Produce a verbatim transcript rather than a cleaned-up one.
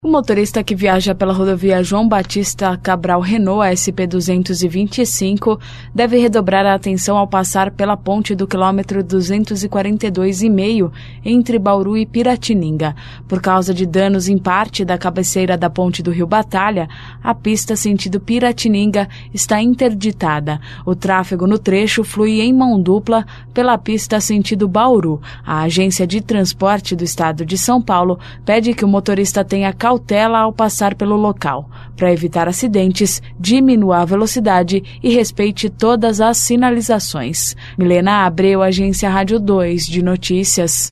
O motorista que viaja pela rodovia João Batista Cabral Renault S P duzentos e vinte e cinco deve redobrar a atenção ao passar pela ponte do quilômetro duzentos e quarenta e dois e meio entre Bauru e Piratininga. Por causa de danos em parte da cabeceira da ponte do Rio Batalha, a pista sentido Piratininga está interditada. O tráfego no trecho flui em mão dupla pela pista sentido Bauru. A Agência de Transporte do Estado de São Paulo pede que o motorista tenha cautela ao passar pelo local. Para evitar acidentes, diminua a velocidade e respeite todas as sinalizações. Milena Abreu, Agência Rádio dois de Notícias.